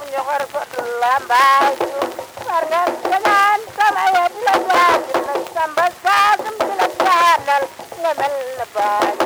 ñoxor fot lambaay warngal jagaan sama yet la waajil na samba saagam ci la jaanal nga mel na baay